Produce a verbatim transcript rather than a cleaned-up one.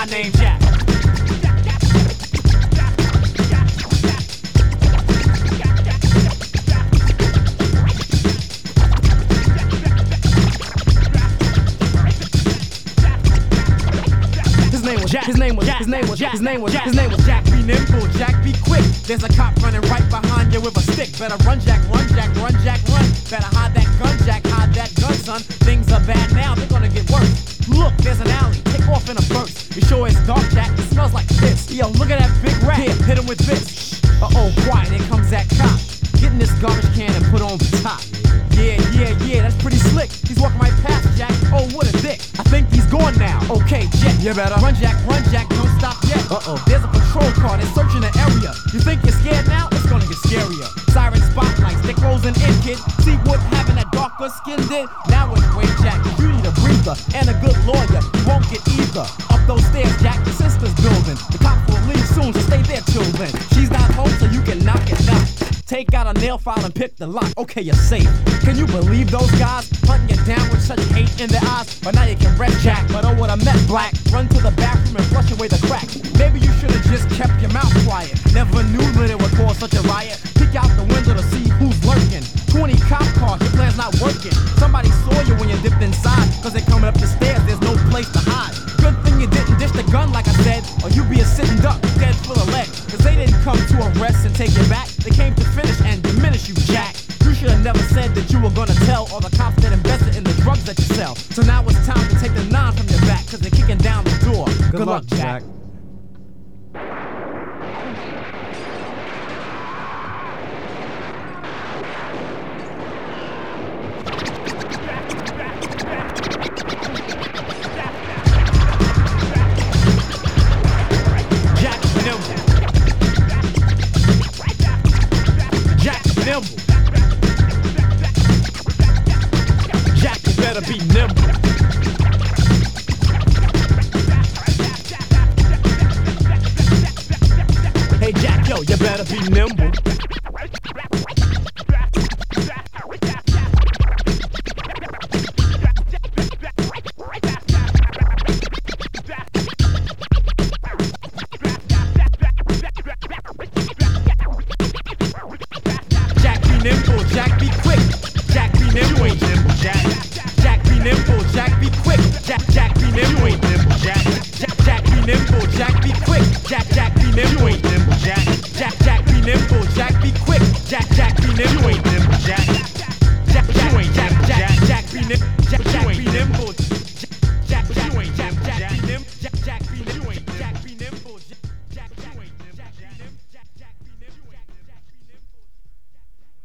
guy named Jack. His name was Jack. His name was Jack. His name was Jack. His name was Jack. His name was Jack. Be nimble, Jack. Be quick. There's a cop running right behind you with a stick. Better run, Jack. Run, Jack. Run, Jack. Run. Better hide that gun, Jack. Hide that gun, son. Things are bad now. They're gonna get worse. Look, there's an alley. Take off in a burst. Be sure it's dark, Jack. It smells like piss. Yo, look at that big rat. Here, hit him with this. Uh oh, quiet. Here comes that cop. Getting this garbage can and put on the top. Yeah, yeah, yeah, that's pretty slick. He's walking right past Jack. Oh, what a dick. I think he's gone now. Okay, Jack. You better run, Jack, run, Jack. Don't stop yet. Uh-oh. There's a patrol car. They're searching the area. You think you're scared now? It's gonna get scarier. Siren spotlights. They're closing in, kid. See what having that darker skin did? Now it's way, Jack. You need a breather and a good lawyer. You won't get either. Up those stairs, Jack. Your sister's building. The cops will leave soon, so stay there till then. She's not home, so you can knock it out. Take out a nail file and pick the lock. Okay, you're safe. Can you believe those guys hunting you down with such hate in their eyes? But now you can rest, Jack. But oh, what I met, Black. Run to the bathroom and flush away the crack. Maybe you should have just kept your mouth quiet. Never knew that it would cause such a riot. Peek out the window to see who's lurking. twenty cop cars, your plan's not working. Somebody saw you when you dipped inside. Cause they're coming up the stairs, there's no place to hide. Good thing you didn't dish the gun like I said, or you'd be a sitting duck, dead full of lead. Cause they didn't come to arrest and take you back. They came to finish and diminish you, Jack. You should have never said that you were gonna tell all the cops that invested in the drugs that you sell. So now it's time to take the nine from your back, cause they're kicking down the door. Good, Good luck, luck, Jack. Jack. Jack, you better be nimble. Hey Jack, yo, you better be nimble. Nimble, Jack, be quick. Jack, be nimble. You ain't nimble, Jack. Jack, be nimble. Jack, be quick. Jack, Jack, be nimble. You ain't nimble, Jack. Jack, Jack, be nimble. Jack, be quick. Jack, Jack, be nimble. You ain't nimble, Jack.